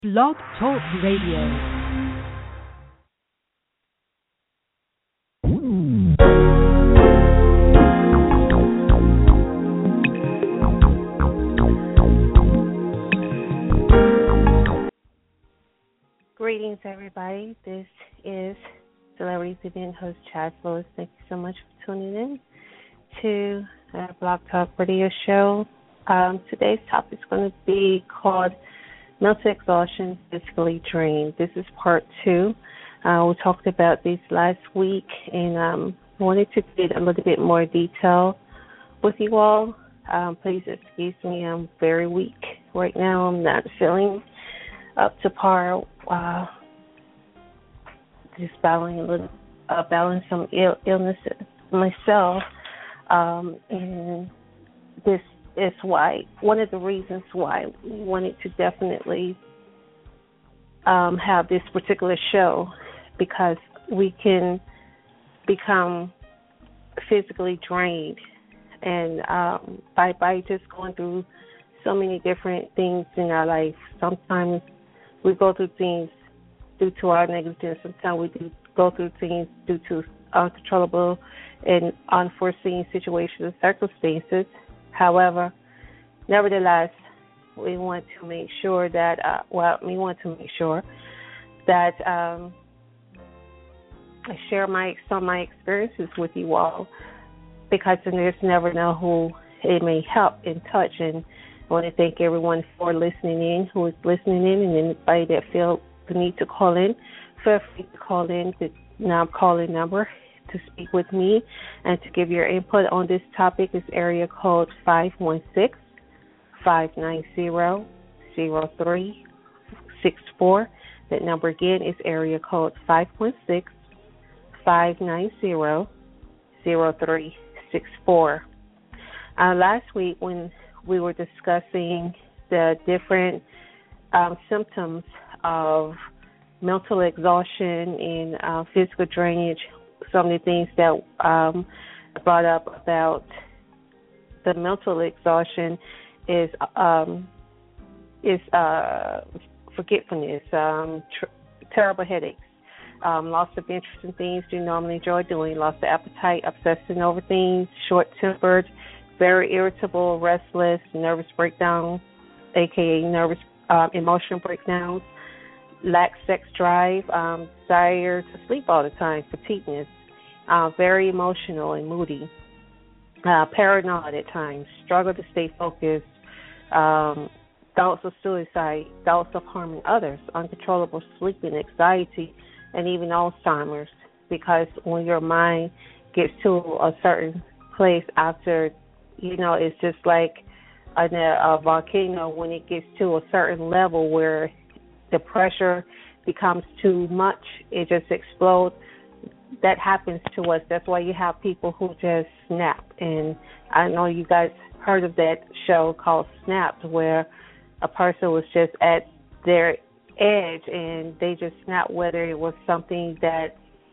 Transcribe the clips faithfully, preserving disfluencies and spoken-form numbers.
Blog Talk Radio. Greetings, everybody. This is Celebrity Event host Chad Lewis. Thank you so much for tuning in to our Blog Talk Radio show. Um, today's topic is going to be called Mental Exhaustion, Physically Drained. This is part two. Uh, we talked about this last week, and um, wanted to get a little bit more detail with you all. Um, please excuse me. I'm very weak right now. I'm not feeling up to par. Uh, just battling a little, uh, battling some Ill, illness myself, um, and this is why one of the reasons why we wanted to definitely um, have this particular show, because we can become physically drained, and um, by by just going through so many different things in our life. Sometimes we go through things due to our negligence. Sometimes we do go through things due to uncontrollable and unforeseen situations and circumstances. However, nevertheless, we want to make sure that, uh, well, we want to make sure that um, I share my some of my experiences with you all, because you just never know who it may help and touch. And I want to thank everyone for listening in, who is listening in, and anybody that feels the need to call in. Feel free to call in the now calling number to speak with me and to give your input on this topic. Is area code five one six, five nine zero, zero three six four. That number again is area code five one six, five nine zero, zero three six four. Uh, last week when we were discussing the different um, symptoms of mental exhaustion and uh, physical drainage, some of the things that um, brought up about the mental exhaustion is um, is uh, forgetfulness, um, tr- terrible headaches, um, loss of interest in things you normally enjoy doing, loss of appetite, obsessing over things, short-tempered, very irritable, restless, nervous breakdown, aka nervous uh, emotional breakdowns, lack sex drive, um, desire to sleep all the time, fatigueness, uh, very emotional and moody, uh, paranoid at times, struggle to stay focused, um, thoughts of suicide, thoughts of harming others, uncontrollable sleeping, anxiety, and even Alzheimer's. Because when your mind gets to a certain place after, you know, it's just like a, a volcano when it gets to a certain level where the pressure becomes too much, it just explodes. That happens to us. That's why you have people who just snap. And I know you guys heard of that show called Snapped, where a person was just at their edge and they just snapped, whether it was something that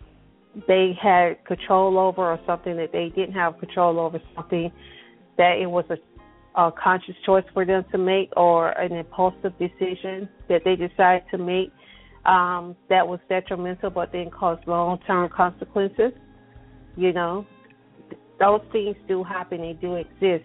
they had control over or something that they didn't have control over, something that it was a a conscious choice for them to make, or an impulsive decision that they decided to make um, that was detrimental but then caused long-term consequences. You know, those things do happen. They do exist.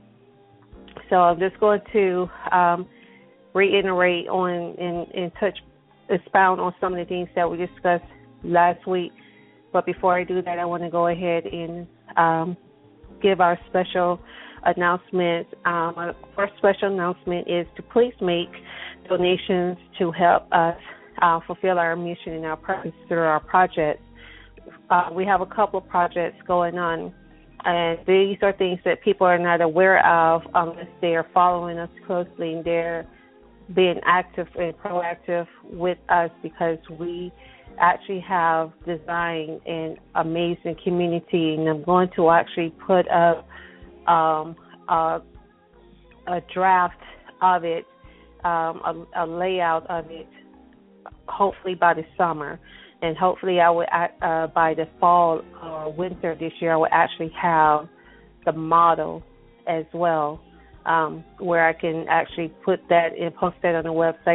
So I'm just going to um, reiterate on and, and touch, expound on some of the things that we discussed last week. But before I do that, I want to go ahead and um, give our special announcement. Um, our first special announcement is to please make donations to help us uh, fulfill our mission and our purpose through our projects. Uh, we have a couple of projects going on, and these are things that people are not aware of unless they are following us closely and they're being active and proactive with us, because we actually have designed an amazing community, and I'm going to actually put up Um, a, a draft of it, um, a, a layout of it, hopefully by the summer, and hopefully I would uh, by the fall or winter this year I would actually have the model as well, um, where I can actually put that and post that on the website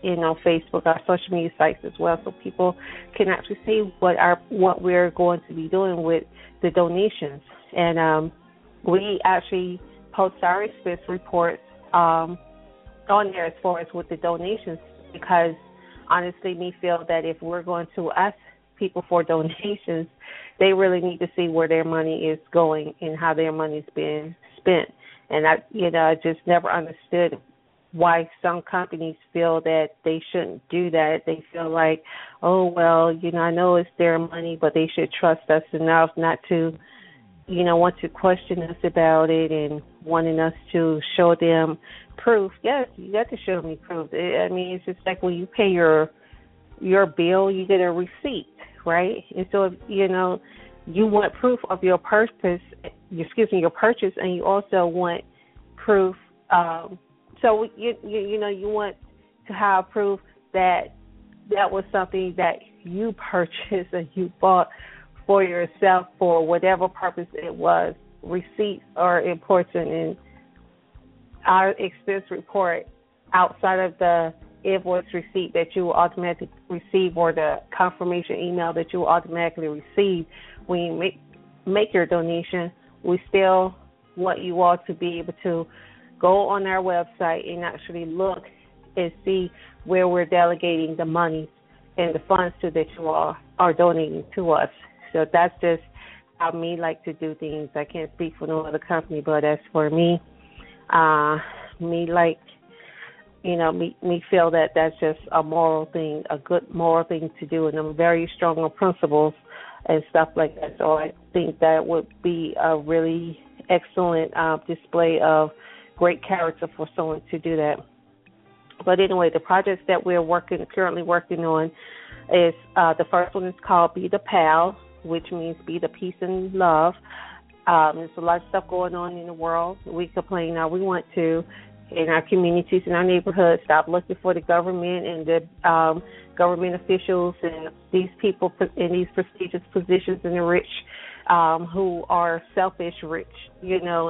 you know, Facebook, our social media sites as well, so people can actually see what our what we're going to be doing with the donations. And um, we actually post our expense reports um, on there as far as with the donations, because honestly, we feel that if we're going to ask people for donations, they really need to see where their money is going and how their money is being spent. And I, you know, I just never understood why some companies feel that they shouldn't do that. They feel like, oh, well, you know, I know it's their money, but they should trust us enough not to, you know, want to question us about it and wanting us to show them proof. Yes, you got to show me proof. I mean, it's just like when you pay your your bill, you get a receipt, right? And so, if, you know, you want proof of your purpose, excuse me, your purchase, and you also want proof. Um, so, you, you you know, you want to have proof that that was something that you purchased and you bought for yourself for whatever purpose it was. Receipts are important, and our expense report outside of the invoice receipt that you will automatically receive or the confirmation email that you will automatically receive when you make, make your donation, we still want you all to be able to go on our website and actually look and see where we're delegating the money and the funds to that you all are donating to us. So that's just how me like to do things. I can't speak for no other company, but as for me, uh, me like, you know, me, me feel that that's just a moral thing, a good moral thing to do, and I'm very strong on principles and stuff like that. So I think that would be a really excellent uh, display of great character for someone to do that. But anyway, the projects that we're working currently working on is uh, the first one is called Be the Pal, which means be the peace and love. Um, there's a lot of stuff going on in the world. We complain now we want to, in our communities, in our neighborhoods, stop looking for the government and the um, government officials and these people in these prestigious positions and the rich um, who are selfish rich, you know,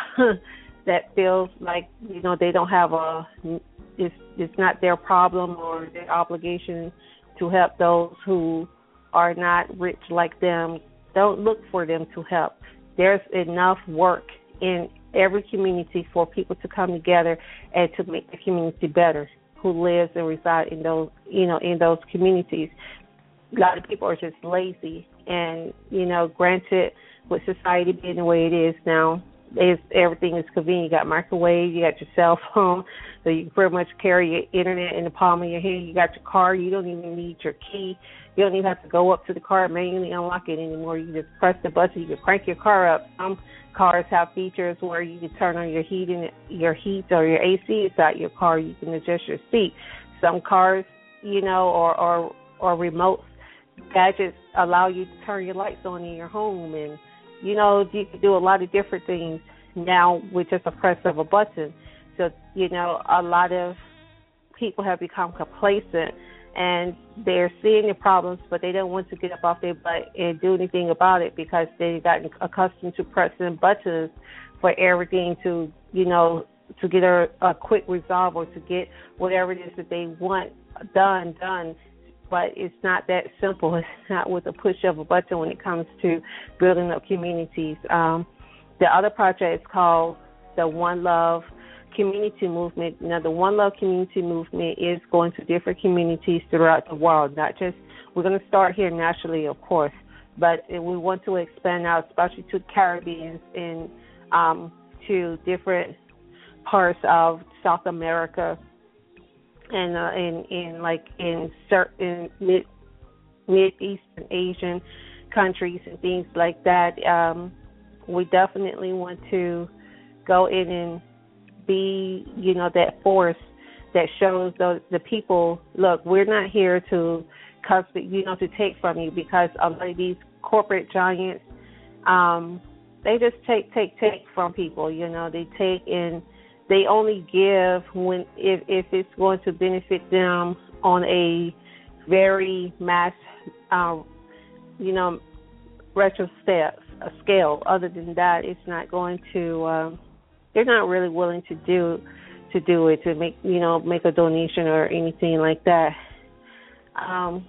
that feels like, you know, they don't have a, it's, it's not their problem or their obligation to help those who are not rich like them. Don't look for them to help. There's enough work in every community for people to come together and to make the community better who lives and reside in those, you know, in those communities. A lot of people are just lazy, and, you know, granted, with society being the way it is now, is everything is convenient. You got microwave, you got your cell phone, so you can pretty much carry your internet in the palm of your hand. You got your car, you don't even need your key. You don't even have to go up to the car and manually unlock it anymore. You just press the button, you can crank your car up. Some cars have features where you can turn on your heating, your heat or your A C inside your car. You can adjust your seat. Some cars, you know, or or, or remote gadgets allow you to turn your lights on in your home, and you know, you can do a lot of different things now with just a press of a button. So, you know, a lot of people have become complacent, and they're seeing the problems, but they don't want to get up off their butt and do anything about it because they've gotten accustomed to pressing buttons for everything to, you know, to get a, a quick resolve or to get whatever it is that they want done, done. But it's not that simple. It's not with a push of a button when it comes to building up communities. Um, the other project is called the One Love Community Movement. Now, the One Love Community Movement is going to different communities throughout the world. Not just, we're going to start here nationally, of course, but we want to expand out, especially to the Caribbean and um, to different parts of South America. And uh, in, in like in certain mid mid Eastern Asian countries and things like that, um, we definitely want to go in and be, you know, that force that shows the the people, look, we're not here to, you know, to take from you, because a lot of these corporate giants, um, they just take take take from people. You know, they take and they only give when if, if it's going to benefit them on a very mass, uh, you know, retro scale. Other than that, it's not going to. Uh, they're not really willing to do to do it, to make, you know, make a donation or anything like that. Um,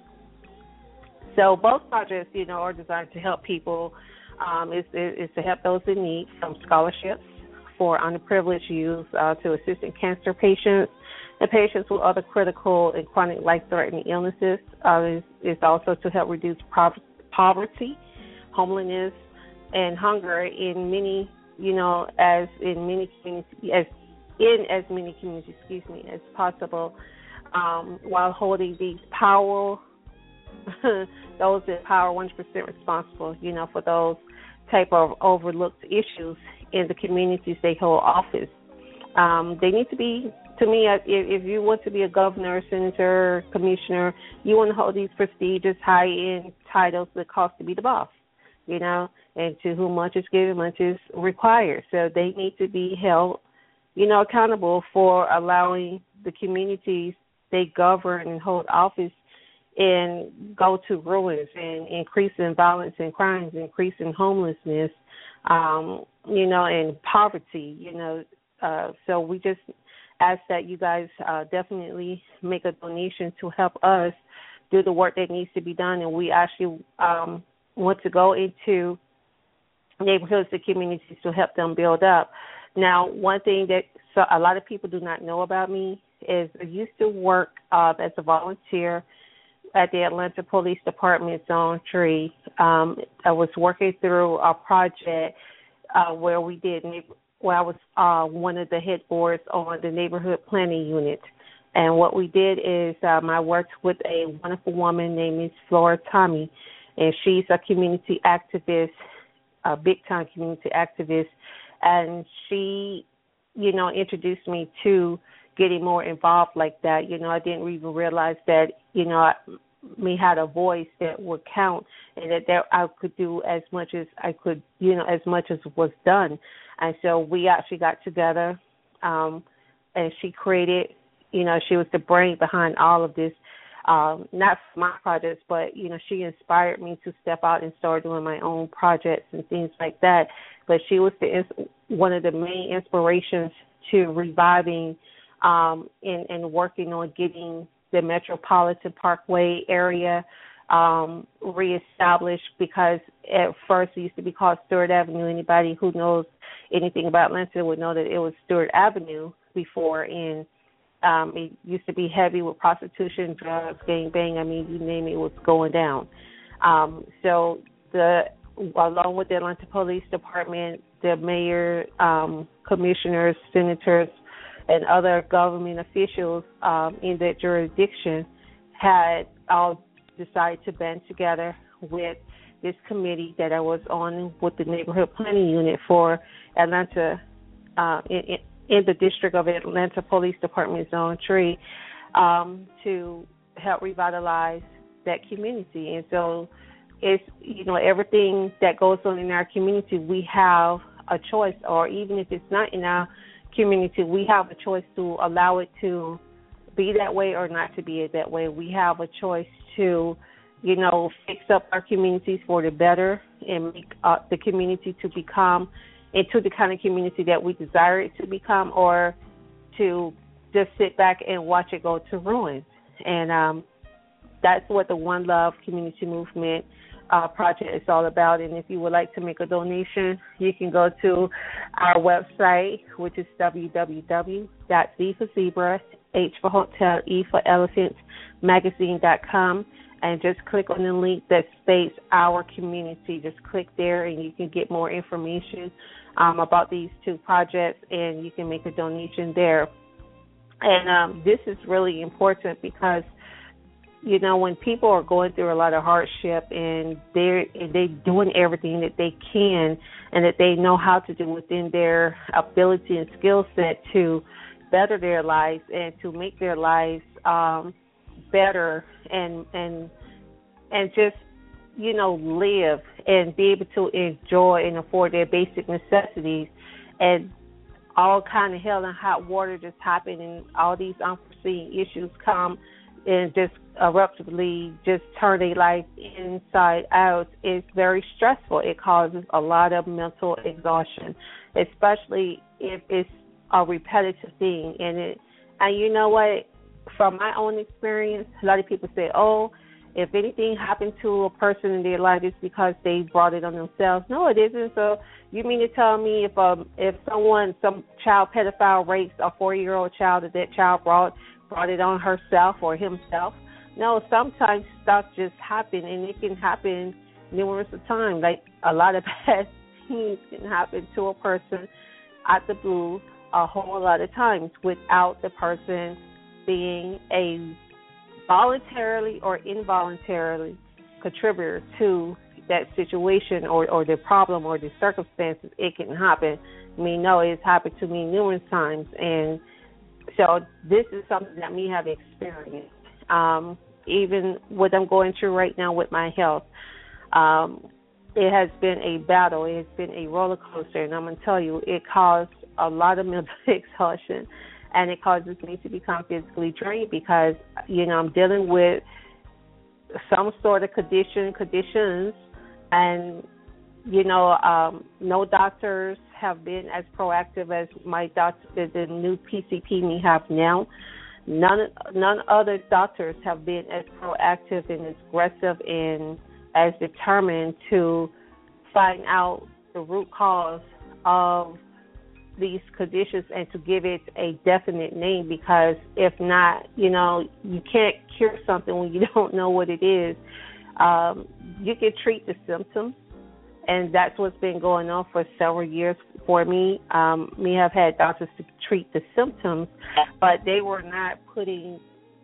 so both projects, you know, are designed to help people. Um, it's, it's to help those in need, from scholarships for underprivileged youth uh, to assisting cancer patients and patients with other critical and chronic life-threatening illnesses. Uh, it's, it's also to help reduce prov- poverty, homelessness, and hunger in many, you know, as in many communities, as in as many communities, excuse me, as possible, um, while holding these power, those in power, one hundred percent responsible, you know, for those type of overlooked issues in the communities they hold office. Um, they need to be, to me, if, if you want to be a governor, senator, commissioner, you want to hold these prestigious, high-end titles that cost to be the boss, you know, and to whom much is given, much is required. So they need to be held, you know, accountable for allowing the communities they govern and hold office and go to ruins and increasing violence and crimes, increasing homelessness, um, you know, and poverty, you know. Uh, so we just ask that you guys uh, definitely make a donation to help us do the work that needs to be done. And we actually um, want to go into neighborhoods and communities to help them build up. Now, one thing that so a lot of people do not know about me is I used to work uh, as a volunteer at the Atlanta Police Department Zone three. Um, I was working through a project uh, where we did, where I was uh, one of the head boards on the neighborhood planning unit. And what we did is um, I worked with a wonderful woman named Miz Flora Tommy, and she's a community activist, a big-time community activist, and she, you know, introduced me to getting more involved like that. You know, I didn't even realize that, you know, I, me had a voice that would count, and that there I could do as much as I could, you know, as much as was done. And so we actually got together, um, and she created, you know, she was the brain behind all of this, um, not for my projects, but, you know, she inspired me to step out and start doing my own projects and things like that. But she was the one of the main inspirations to reviving Um, and, and working on getting the Metropolitan Parkway area um, reestablished, because at first it used to be called Stewart Avenue. Anybody who knows anything about Atlanta would know that it was Stewart Avenue before, and um, it used to be heavy with prostitution, drugs, gang bang. I mean, you name it, it was going down. Um, so the along with the Atlanta Police Department, the mayor, um, commissioners, senators, and other government officials um, in that jurisdiction had all decided to band together with this committee that I was on with the neighborhood planning unit for Atlanta, uh, in, in the district of Atlanta Police Department Zone three, um, to help revitalize that community. And so it's, you know, everything that goes on in our community, we have a choice, or even if it's not in our community, we have a choice to allow it to be that way or not to be that way. We have a choice to, you know, fix up our communities for the better and make uh, the community to become into the kind of community that we desire it to become, or to just sit back and watch it go to ruin. And um, that's what the One Love Community Movement Uh, project is all about. And if you would like to make a donation, you can go to our website, which is w w w dot z for zebra, H for hotel, E for elephant, magazine dot com, and just click on the link that states our community. Just click there and you can get more information um, about these two projects, and you can make a donation there. And um, this is really important because, you know, when people are going through a lot of hardship and they're they doing everything that they can and that they know how to do within their ability and skill set to better their lives and to make their lives um, better and and and just, you know, live and be able to enjoy and afford their basic necessities, and all kind of hell and hot water just happen and all these unforeseen issues come and just abruptly just turn their life inside out, is very stressful. It causes a lot of mental exhaustion, especially if it's a repetitive thing, and it, and you know what? From my own experience, a lot of people say, "Oh, if anything happened to a person in their life, it's because they brought it on themselves." No, it isn't. So you mean to tell me if um if someone, some child pedophile rapes a four-year-old child, that that child brought brought it on herself or himself? No, sometimes stuff just happen, and it can happen numerous of times. Like a lot of bad things can happen to a person out the blue a whole lot of times without the person being a voluntarily or involuntarily contributor to that situation or, or the problem or the circumstances. It can happen. I mean, no, it's happened to me numerous times, and so this is something that me have experienced. Um, even what I'm going through right now with my health, um, it has been a battle. It has been a roller coaster, and I'm going to tell you, it caused a lot of mental exhaustion, and it causes me to become physically drained because, you know, I'm dealing with some sort of condition, conditions, and, you know, um, no doctors have been as proactive as my doctor, the new P C P we have now. None, none other doctors have been as proactive and as aggressive and as determined to find out the root cause of these conditions and to give it a definite name, because if not, you know, you can't cure something when you don't know what it is. Um, you can treat the symptoms, and that's what's been going on for several years for me. Um, we have had doctors to treat the symptoms, but they were not putting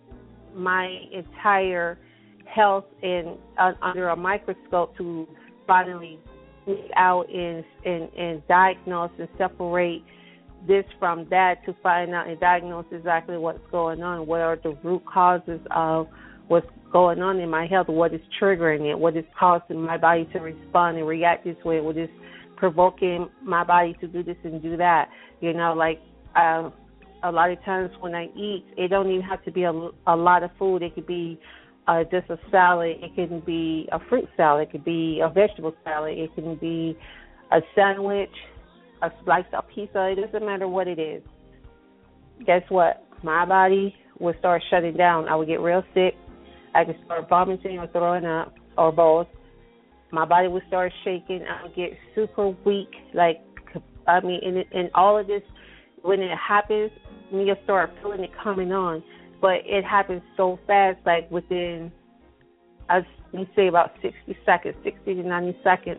my entire health in uh, under a microscope to finally look out and, and, and diagnose and separate this from that, to find out and diagnose exactly what's going on, what are the root causes of what's going on in my health, what is triggering it, what is causing my body to respond and react this way, what is provoking my body to do this and do that. You know, like uh, a lot of times when I eat, it don't even have to be a, a lot of food. It could be uh, just a salad. It can be a fruit salad. It could be a vegetable salad. It can be a sandwich, a slice of pizza. It doesn't matter what it is. Guess what? My body will start shutting down. I would get real sick. I could start vomiting or throwing up or both. My body would start shaking. I would get super weak. Like, I mean, and, and all of this, when it happens, you'll start feeling it coming on. But it happens so fast, like within, I'd say about sixty seconds, sixty to ninety seconds.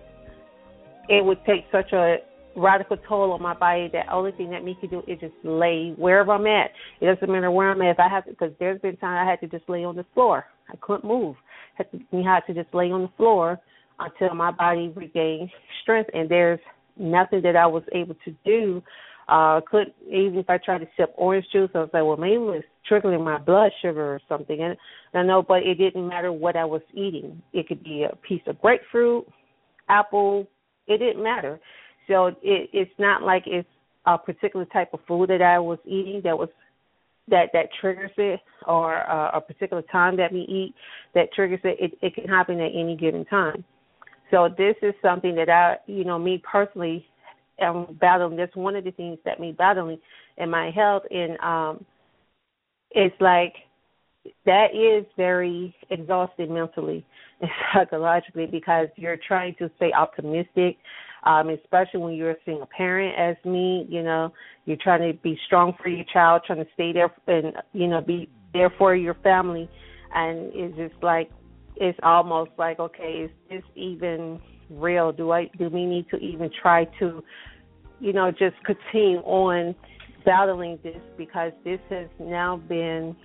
It would take such a radical toll on my body that only thing that me can do is just lay wherever I'm at. It doesn't matter where I'm at. If I have to, because there's been times I had to just lay on the floor. I couldn't move. I had to, we had to just lay on the floor until my body regained strength. And there's nothing that I was able to do. Uh, could even if I tried to sip orange juice, I was like, well, maybe it was triggering my blood sugar or something. And I know, but it didn't matter what I was eating. It could be a piece of grapefruit, apple. It didn't matter. So it, it's not like it's a particular type of food that I was eating that was that, that triggers it, or uh, a particular time that we eat that triggers it. it. It can happen at any given time. So this is something that I, you know, me personally am battling. That's one of the things that me battling in my health. And um, it's like that is very exhausting mentally and psychologically, because you're trying to stay optimistic. Um, especially when you're a single parent as me, you know, you're trying to be strong for your child, trying to stay there and, you know, be there for your family. And it's just like, it's almost like, okay, is this even real? Do I, do we need to even try to, you know, just continue on battling this? Because this has now been,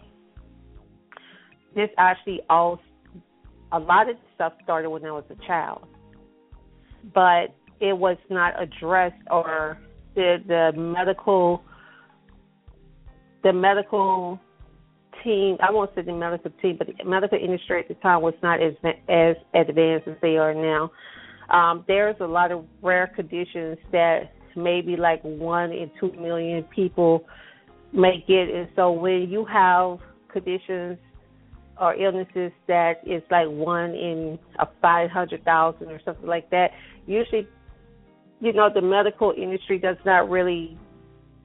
this actually all, a lot of stuff started when I was a child. But it was not addressed, or the the medical the medical team, I won't say the medical team, but the medical industry at the time was not as as advanced as they are now. Um, there's a lot of rare conditions that maybe like one in two million people may get, and so when you have conditions or illnesses that is like one in a five hundred thousand or something like that, usually, you know, the medical industry does not really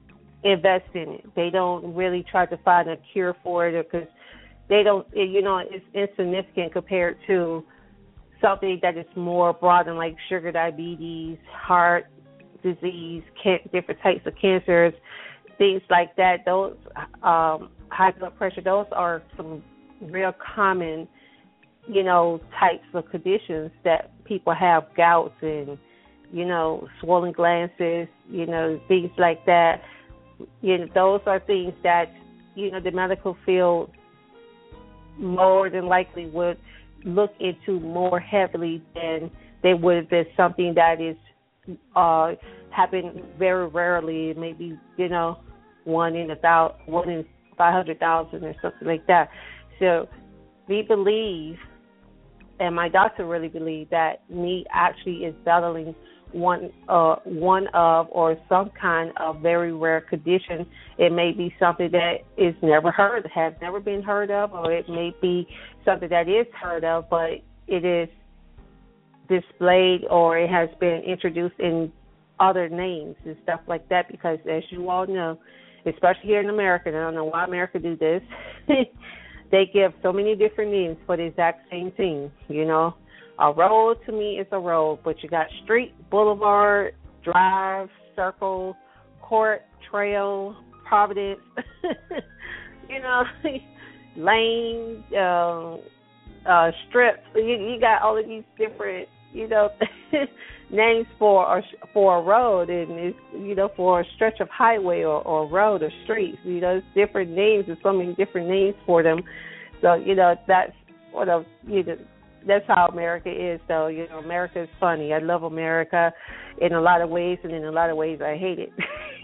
invest in it. They don't really try to find a cure for it, because they don't, you know, it's insignificant compared to something that is more broad than like sugar diabetes, heart disease, can, different types of cancers, things like that. Those um, high blood pressure, those are some real common, you know, types of conditions that people have, gouts and, you know, swollen glands, you know, things like that. You know, those are things that, you know, the medical field more than likely would look into more heavily than they would if there's something that is uh, happen very rarely, maybe, you know, one in a thousand, one in five hundred thousand or something like that. So we believe, and my doctor really believed, that me actually is battling one uh, one of or some kind of very rare condition. It may be something that is never heard, has never been heard of, or it may be something that is heard of, but it is displayed or it has been introduced in other names and stuff like that, because as you all know, especially here in America, and I don't know why America do this, they give so many different names for the exact same thing, you know. A road to me is a road, but you got street, boulevard, drive, circle, court, trail, Providence, you know, lane, uh, uh, strip. You, you got all of these different, you know, names for a, for a road, and it's, you know, for a stretch of highway or, or road or streets. You know, it's different names. There's so many different names for them. So, you know, that's what a, you know, that's how America is, though. You know, America is funny. I love America in a lot of ways, and in a lot of ways I hate it.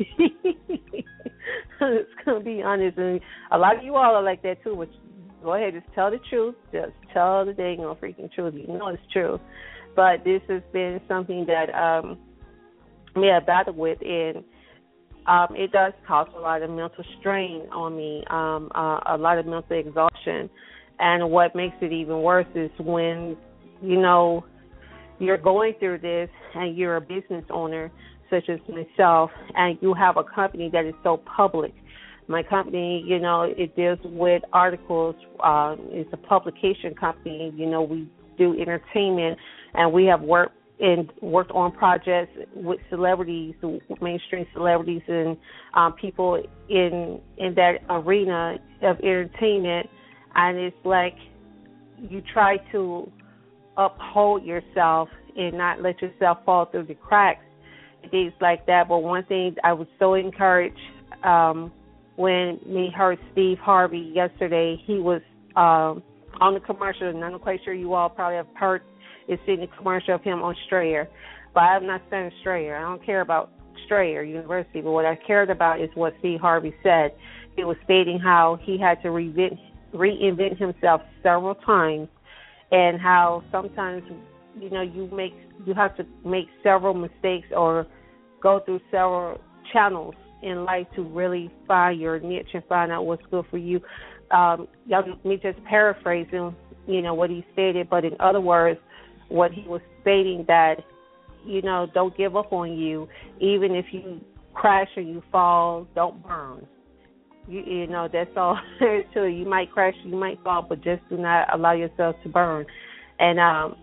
It's going to be honest. And a lot of you all are like that, too, which go ahead, just tell the truth. Just tell the dang on freaking truth. You know it's true. But this has been something that um, me I battled with, and um, it does cause a lot of mental strain on me, um, uh, a lot of mental exhaustion. And what makes it even worse is when, you know, you're going through this and you're a business owner, such as myself, and you have a company that is so public. My company, you know, it deals with articles. Uh, it's a publication company. You know, we do entertainment, and we have worked in worked on projects with celebrities, mainstream celebrities, and um, people in in that arena of entertainment. And it's like you try to uphold yourself and not let yourself fall through the cracks, things like that. But one thing I was so encouraged um, when we heard Steve Harvey yesterday. He was um, on the commercial, and I'm quite sure you all probably have heard and seen the commercial of him on Strayer. But I'm not saying Strayer. I don't care about Strayer University. But what I cared about is what Steve Harvey said. He was stating how he had to reinvent reinvent himself several times, and how sometimes, you know, you make you have to make several mistakes or go through several channels in life to really find your niche and find out what's good for you. Um, me just paraphrasing, you know, what he stated, but in other words, what he was stating, that, you know, don't give up on you. Even if you crash or you fall, don't burn. You, you know, that's all there is to it. You might crash, you might fall, but just do not allow yourself to burn. And um,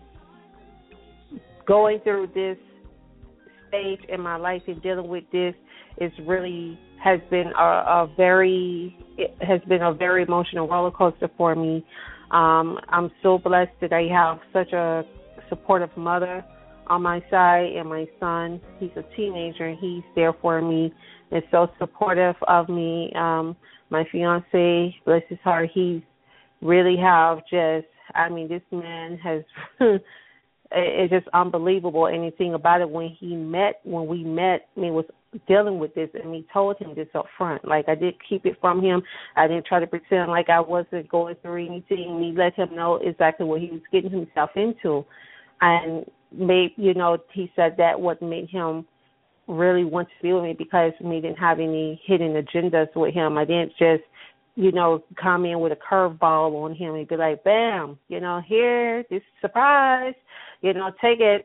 going through this stage in my life and dealing with this is really has been a, a very it has been a very emotional roller coaster for me. Um, I'm so blessed that I have such a supportive mother on my side, and my son, he's a teenager, and he's there for me and so supportive of me. Um, my fiance, bless his heart, he really have just, I mean, this man has, it's just unbelievable. Anything about it, when he met, when we met, I mean, was dealing with this, and we told him this up front. Like, I didn't keep it from him. I didn't try to pretend like I wasn't going through anything. We let him know exactly what he was getting himself into. And maybe, you know, he said that what made him really want to be with me, because we didn't have any hidden agendas with him. I didn't just, you know, come in with a curveball on him and be like, bam, you know, here, this surprise, you know, take it.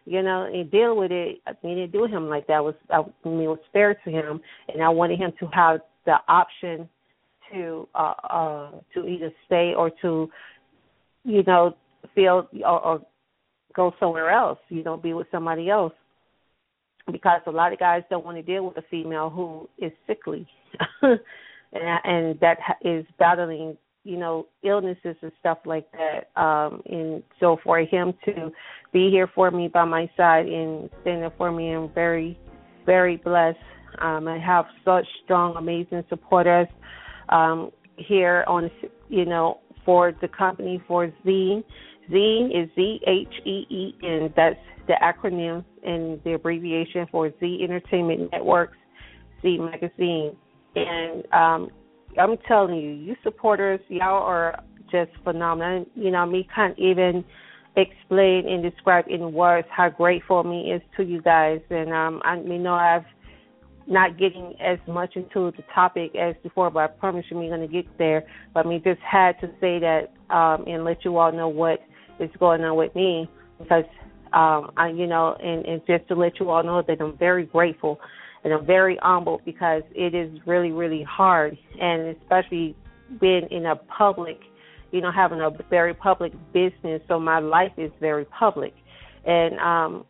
you know, and deal with it. I mean, didn't do him like that. I was, I mean, it was fair to him, and I wanted him to have the option to uh, uh, to either stay or to, you know, feel or, or go somewhere else, you know, be with somebody else. Because a lot of guys don't want to deal with a female who is sickly and, and that is battling, you know, illnesses and stuff like that. Um, and so for him to be here for me by my side and stand up for me, I'm very, very blessed. Um, I have such strong, amazing supporters um, here on, you know, for the company, for Z. Z is Z H E E N. That's the acronym and the abbreviation for Z Entertainment Networks, Z Magazine. And um, I'm telling you, you supporters, y'all are just phenomenal. You know, me can't even explain and describe in words how grateful me is to you guys. And um, I you know I've not getting as much into the topic as before, but I promise you we're going to get there. But I mean, just had to say that um, and let you all know what is going on with me, because um, I, you know, and, and just to let you all know that I'm very grateful and I'm very humbled, because it is really, really hard, and especially being in a public, you know, having a very public business. So my life is very public, and um,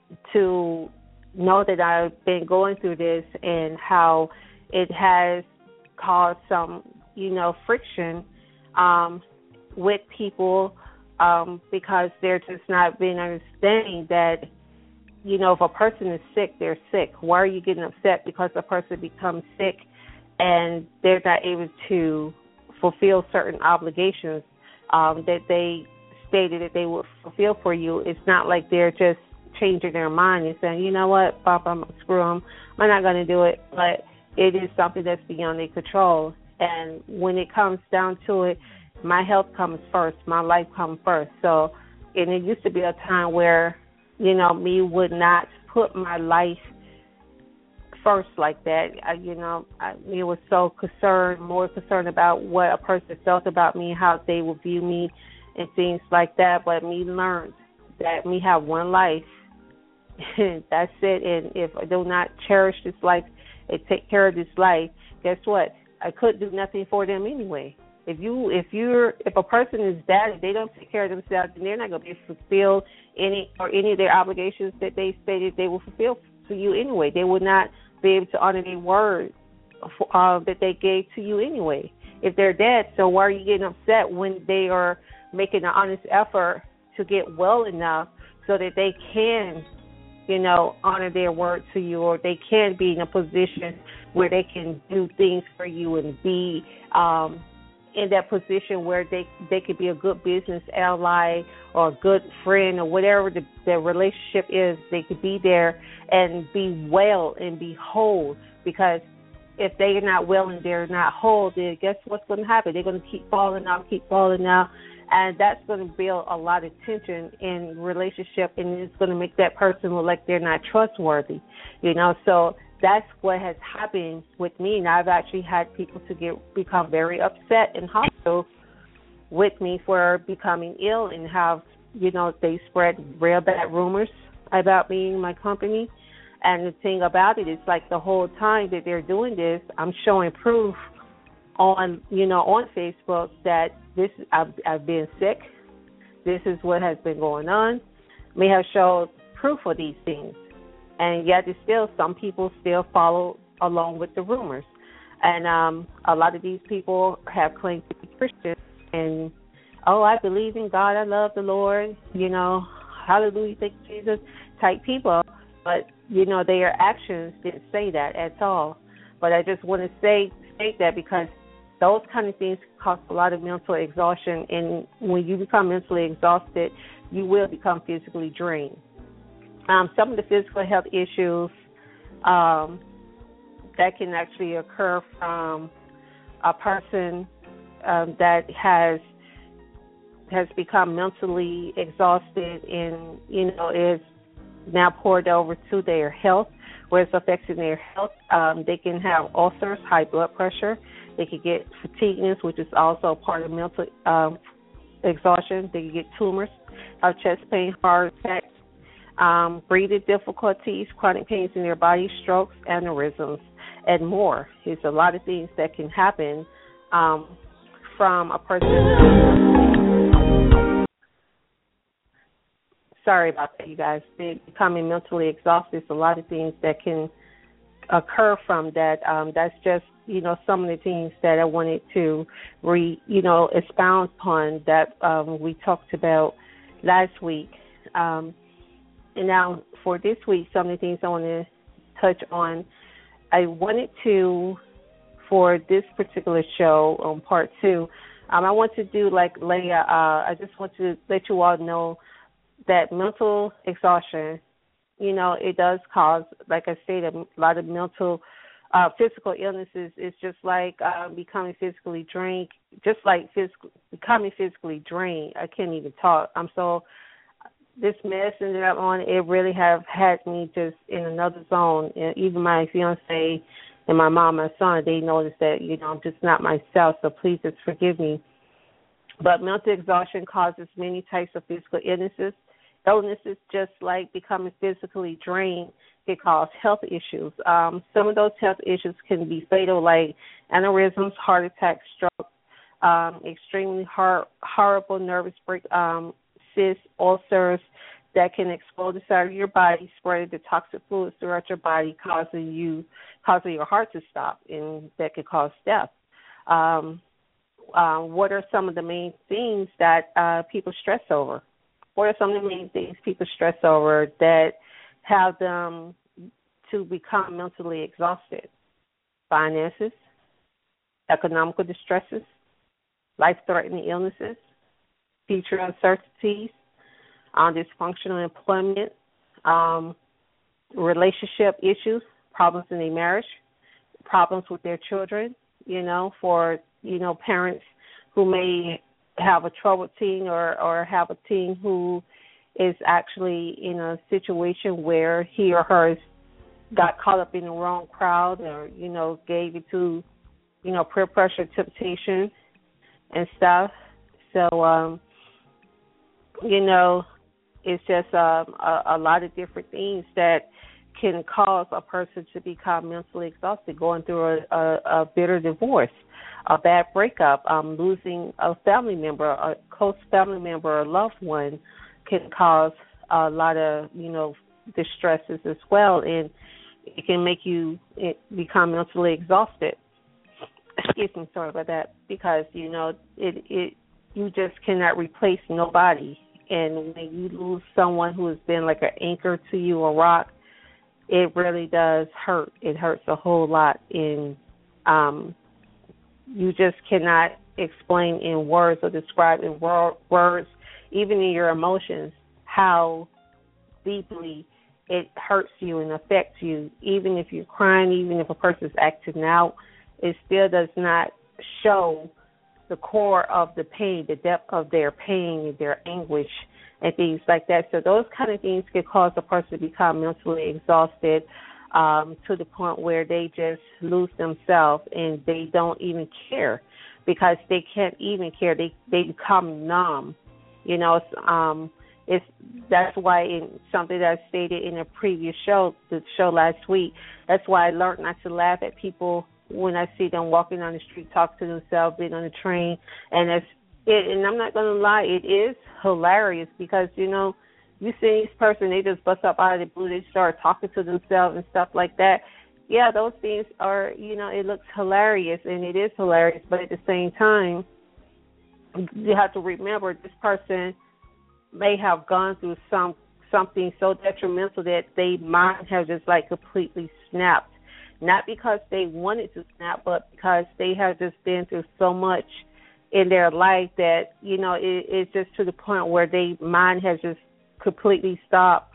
to know that I've been going through this and how it has caused some, you know, friction um, with people. Um, because they're just not being understanding that, you know, if a person is sick, they're sick. Why are you getting upset because a person becomes sick and they're not able to fulfill certain obligations um, that they stated that they would fulfill for you? It's not like they're just changing their mind and saying, you know what, Bob, I'm going to screw them. I'm not going to do it. But it is something that's beyond their control. And when it comes down to it, my health comes first. My life comes first. So, and it used to be a time where, you know, me would not put my life first like that. I, you know, I me was so concerned, more concerned about what a person felt about me, how they would view me, and things like that. But me learned that me have one life. That's it. And if I do not cherish this life and take care of this life, guess what? I couldn't do nothing for them anyway. If you, if you're, if a person is bad, if they don't take care of themselves, then they're not going to be able to fulfill any or any of their obligations that they stated they will fulfill to you anyway. They would not be able to honor their word uh, that they gave to you anyway. If they're dead, so why are you getting upset when they are making an honest effort to get well enough so that they can, you know, honor their word to you, or they can be in a position where they can do things for you and be um, in that position where they they could be a good business ally or a good friend or whatever the, the relationship is. They could be there and be well and be whole, because if they're not well and they're not whole, then guess what's going to happen? They're going to keep falling out, keep falling out, and that's going to build a lot of tension in relationship, and it's going to make that person look like they're not trustworthy, you know. So that's what has happened with me, and I've actually had people to get become very upset and hostile with me for becoming ill, and have, you know, they spread real bad rumors about me and my company. And the thing about it is, like, the whole time that they're doing this, I'm showing proof on, you know, on Facebook that this I've, I've been sick. This is what has been going on. May have showed proof of these things. And yet it's still, some people still follow along with the rumors. And um, a lot of these people have claimed to be Christians and, oh, I believe in God, I love the Lord, you know, hallelujah, thank you, Jesus, type people. But, you know, their actions didn't say that at all. But I just want to say state that because those kind of things cause a lot of mental exhaustion. And when you become mentally exhausted, you will become physically drained. Um, some of the physical health issues um, that can actually occur from a person um, that has has become mentally exhausted and, you know, is now poured over to their health, where it's affecting their health. Um, they can have ulcers, high blood pressure. They can get fatigueness, which is also part of mental um, exhaustion. They can get tumors, have chest pain, heart attacks. um, breathing difficulties, chronic pains in their body, strokes, aneurysms, and more. There's a lot of things that can happen um, from a person. Sorry about that, you guys. They're becoming mentally exhausted. There's a lot of things that can occur from that. Um, that's just, you know, some of the things that I wanted to re, you know, expound upon that um, we talked about last week. Um, and now for this week, some of the things I want to touch on. I wanted to, for this particular show on part two, um, I want to do like Leah. Uh, I just want to let you all know that mental exhaustion, you know, it does cause, like I said, a lot of mental, uh, physical illnesses. It's just like uh, becoming physically drained, just like physical, becoming physically drained. I can't even talk. I'm so, this medicine that I'm on, it really have had me just in another zone. And even my fiance and my mom and son, they noticed that, you know, I'm just not myself, so please just forgive me. But mental exhaustion causes many types of physical illnesses. Illnesses, just like becoming physically drained, can cause health issues. Um, some of those health issues can be fatal, like aneurysms, heart attacks, stroke, um, extremely hor- horrible nervous break, um, cysts, ulcers that can explode inside of your body, spreading the toxic fluids throughout your body, causing you, causing your heart to stop, and that could cause death. Um, uh, what are some of the main things that uh, people stress over? What are some of the main things people stress over that have them to become mentally exhausted? Finances, economical distresses, life-threatening illnesses, future uncertainties, um, dysfunctional employment, um, relationship issues, problems in their marriage, problems with their children, you know, for, you know, parents who may have a troubled teen or, or have a teen who is actually in a situation where he or her got caught up in the wrong crowd or, you know, gave it to, you know, peer pressure, temptation and stuff. So, um, you know, it's just um, a, a lot of different things that can cause a person to become mentally exhausted, going through a, a, a bitter divorce, a bad breakup, um, losing a family member, a close family member or loved one can cause a lot of, you know, distresses as well, and it can make you become mentally exhausted. Excuse me, sorry about that, because, you know, it, it you just cannot replace nobody, and when you lose someone who has been like an anchor to you, a rock, it really does hurt. It hurts a whole lot, and um, you just cannot explain in words or describe in wor- words, even in your emotions, how deeply it hurts you and affects you. Even if you're crying, even if a person's acting out, it still does not show the core of the pain, the depth of their pain and their anguish and things like that. So those kind of things can cause a person to become mentally exhausted um, to the point where they just lose themselves and they don't even care because they can't even care. They they become numb. You know, it's, um, it's that's why in something that I stated in a previous show, the show last week, that's why I learned not to laugh at people when I see them walking on the street, talk to themselves, being on the train, and it's it, and I'm not going to lie, it is hilarious because, you know, you see this person, they just bust up out of the blue, they start talking to themselves and stuff like that. Yeah, those things are, you know, it looks hilarious, and it is hilarious, but at the same time, you have to remember this person may have gone through some something so detrimental that they might have just, like, completely snapped. Not because they wanted to snap, but because they have just been through so much in their life that, you know, it, it's just to the point where their mind has just completely stopped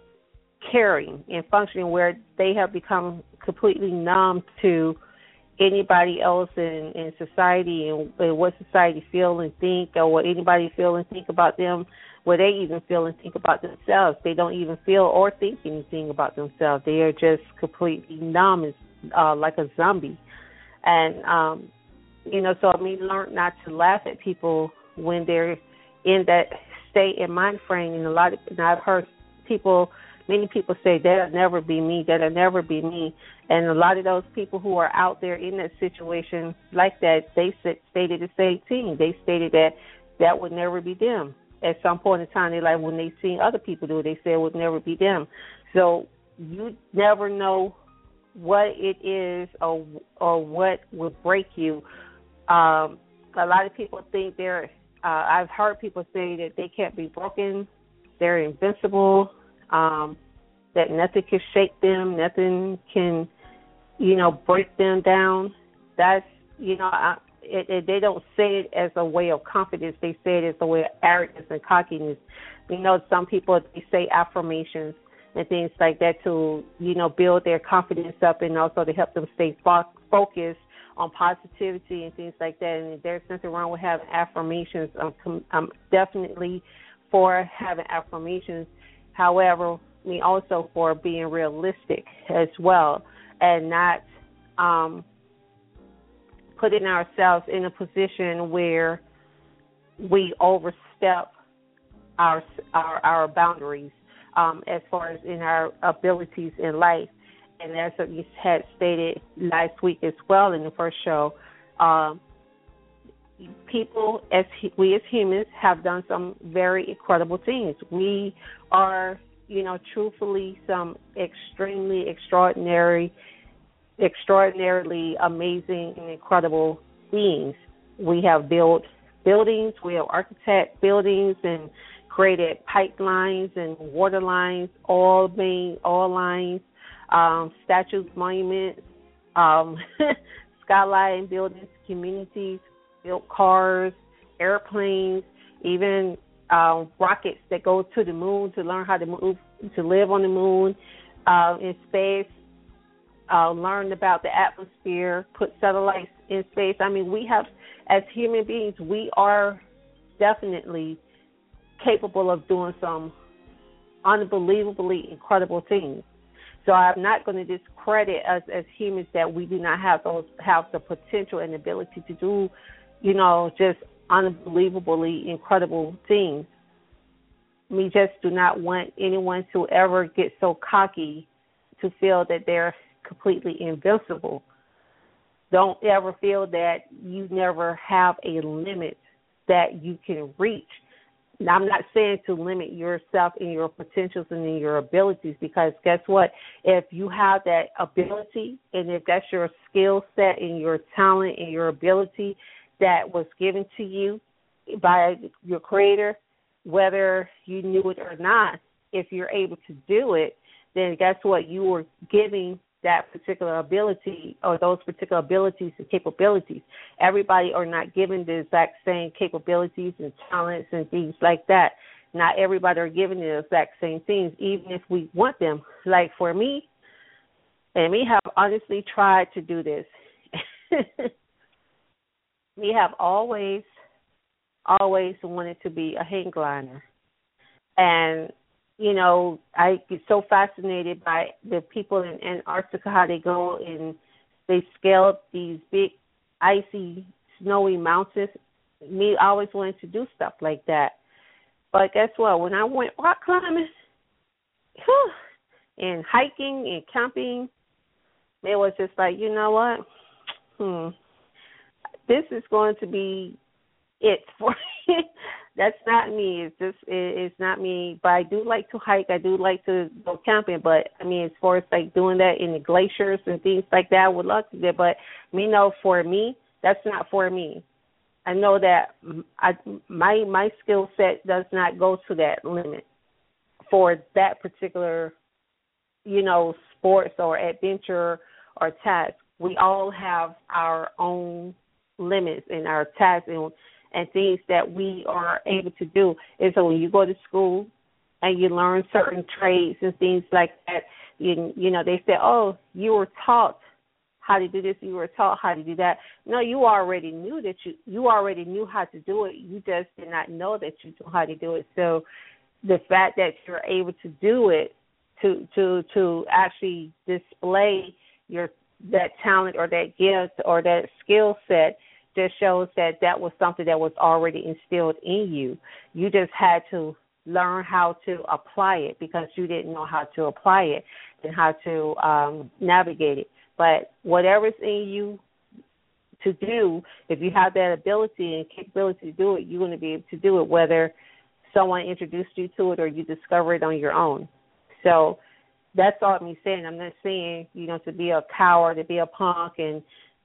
caring and functioning, where they have become completely numb to anybody else in, in society and, and what society feel and think, or what anybody feel and think about them, what they even feel and think about themselves. They don't even feel or think anything about themselves. They are just completely numb, uh, like a zombie. And, um, you know, so I mean, learn not to laugh at people when they're in that state and mind frame. And a lot of, and I've heard people, many people say that'll never be me, that'll never be me. And a lot of those people who are out there in that situation like that, they said, stated the same thing. They stated that that would never be them. At some point in time, they like when they seen other people do it, they said it would never be them. So you never know what it is or or what would break you. Um, a lot of people think they're, uh, I've heard people say that they can't be broken, they're invincible, um, that nothing can shake them, nothing can, you know, break them down. That's, you know, I, it, it, they don't say it as a way of confidence. They say it as a way of arrogance and cockiness. You know, some people, they say affirmations and things like that to, you know, build their confidence up and also to help them stay fo- focused on positivity and things like that. And there's nothing wrong with having affirmations. I'm, I'm definitely for having affirmations. However, I mean also for being realistic as well and not um, putting ourselves in a position where we overstep our our, our boundaries. Um, as far as in our abilities in life. And as you had stated last week as well in the first show, um, people, as we as humans, have done some very incredible things. We are, you know, truthfully some extremely extraordinary, extraordinarily amazing and incredible beings. We have built buildings, we have architect buildings and created pipelines and water lines, all main, all lines, um, statues, monuments, um, skyline buildings, communities, built cars, airplanes, even um, rockets that go to the moon to learn how to move, to live on the moon, uh, in space, uh, learn about the atmosphere, put satellites in space. I mean, we have, as human beings, we are definitely capable of doing some unbelievably incredible things. So I'm not going to discredit us as humans that we do not have those have the potential and ability to do, you know, just unbelievably incredible things. We just do not want anyone to ever get so cocky to feel that they're completely invincible. Don't ever feel that you never have a limit that you can reach. Now, I'm not saying to limit yourself and your potentials and in your abilities, because guess what? If you have that ability and if that's your skill set and your talent and your ability that was given to you by your creator, whether you knew it or not, if you're able to do it, then guess what? You were giving that particular ability or those particular abilities and capabilities. Everybody are not given the exact same capabilities and talents and things like that. Not everybody are given the exact same things, even if we want them. Like for me, and we have honestly tried to do this. We have always, always wanted to be a hang glider. And you know, I get so fascinated by the people in Antarctica, how they go and they scale up these big, icy, snowy mountains. Me, I always wanted to do stuff like that. But guess what? When I went rock climbing whew, and hiking and camping, it was just like, you know what? Hmm, this is going to be it for me. That's not me. It's just it's not me. But I do like to hike. I do like to go camping. But I mean, as far as like doing that in the glaciers and things like that, I would love to do. But me know for me, that's not for me. I know that I, my my skill set does not go to that limit for that particular, you know, sports or adventure or task. We all have our own limits and our tasks and and things that we are able to do. And so when you go to school and you learn certain trades and things like that, you, you know, they say, oh, you were taught how to do this, you were taught how to do that. No, you already knew that you, you already knew how to do it. You just did not know that you knew how to do it. So the fact that you're able to do it, to to to actually display your that talent or that gift or that skill set, just shows that that was something that was already instilled in you. You just had to learn how to apply it because you didn't know how to apply it and how to um, navigate it. But whatever's in you to do, if you have that ability and capability to do it, you're going to be able to do it, whether someone introduced you to it or you discover it on your own. So that's all I'm saying. I'm not saying, you know, to be a coward, to be a punk, and,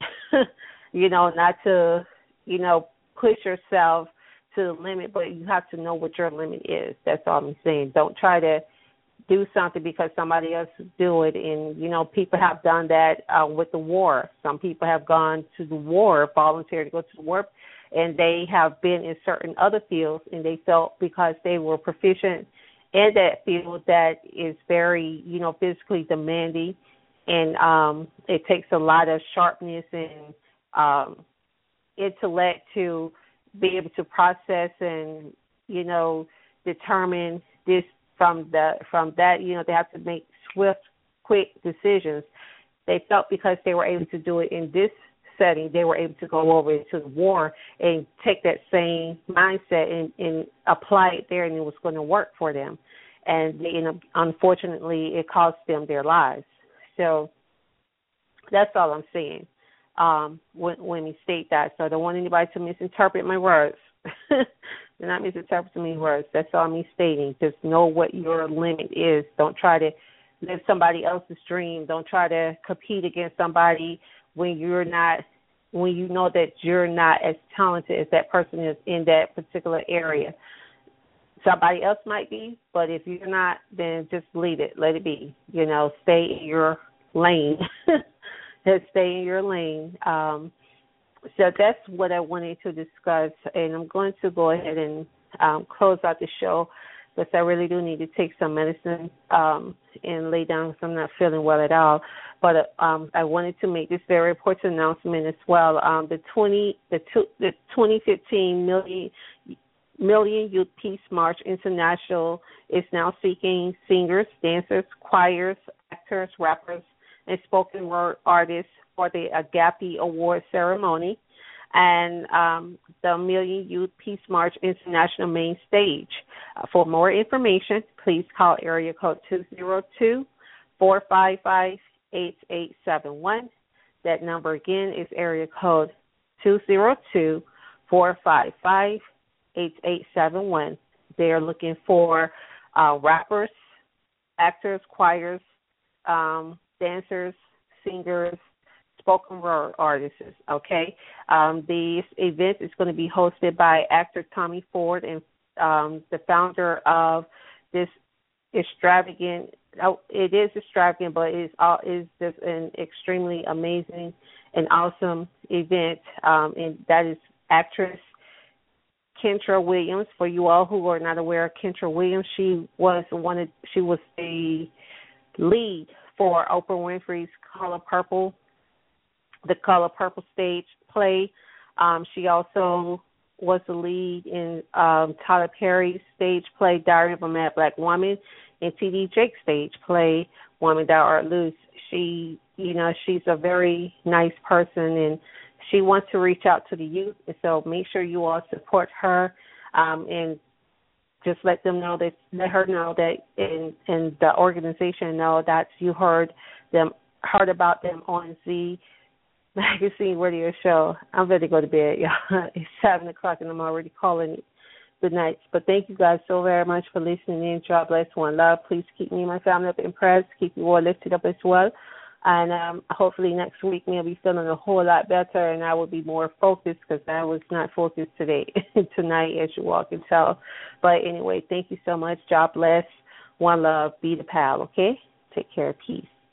you know, not to, you know, push yourself to the limit, but you have to know what your limit is. That's all I'm saying. Don't try to do something because somebody else do it. And, you know, people have done that uh, with the war. Some people have gone to the war, volunteered to go to the war, and they have been in certain other fields, and they felt because they were proficient in that field that is very, you know, physically demanding, and um, it takes a lot of sharpness and um, intellect to be able to process and, you know, determine this from the from that, you know, they have to make swift, quick decisions. They felt because they were able to do it in this setting, they were able to go over to the war and take that same mindset and, and apply it there, and it was going to work for them. And they, you know, unfortunately, it cost them their lives. So that's all I'm saying um, when, when we state that. So I don't want anybody to misinterpret my words. They're not misinterpreting my words. That's all me stating. Just know what your limit is. Don't try to live somebody else's dream. Don't try to compete against somebody when you're not, when you know that you're not as talented as that person is in that particular area. Somebody else might be, but if you're not, then just leave it. Let it be. You know, stay in your lane. Just stay in your lane. Um, so that's what I wanted to discuss, and I'm going to go ahead and um, close out the show because I really do need to take some medicine um, and lay down because I'm not feeling well at all. But um, I wanted to make this very important announcement as well. Um, the twenty the, two, the twenty fifteen million Million Youth Peace March International is now seeking singers, dancers, choirs, actors, rappers, and spoken word artists for the Agape Award ceremony and um, the Million Youth Peace March International main stage. Uh, for more information, please call area code two zero two, four five five, eight eight seven one. That number again is area code two zero two, four five five, eight eight seven one. They are looking for uh, rappers, actors, choirs, um, dancers, singers, spoken word artists, okay? Um, this event is going to be hosted by actor Tommy Ford and um, the founder of this extravagant, oh, it is extravagant, but it is, all, is just an extremely amazing and awesome event, um, and that is actress Kentra Williams. For you all who are not aware of Kentra Williams, she was one of, she was the lead for Oprah Winfrey's Color Purple, the Color Purple stage play. Um, she also was the lead in um, Tyler Perry's stage play Diary of a Mad Black Woman and T D Jake's stage play Woman Thou Art Loose. She, you know, she's a very nice person, and she wants to reach out to the youth, and so make sure you all support her um, and just let them know that, let her know that, and, and the organization know that you heard them, heard about them on Z Magazine Radio Show. I'm ready to go to bed, y'all. It's seven o'clock, and I'm already calling it good night. But thank you guys so very much for listening in. God bless, one love. Please keep me and my family up in prayers. Keep you all lifted up as well. And um, hopefully next week we'll be feeling a whole lot better, and I will be more focused because I was not focused today, tonight, as you all can tell. But anyway, thank you so much. God bless. One love. Be the pal, okay? Take care. Peace.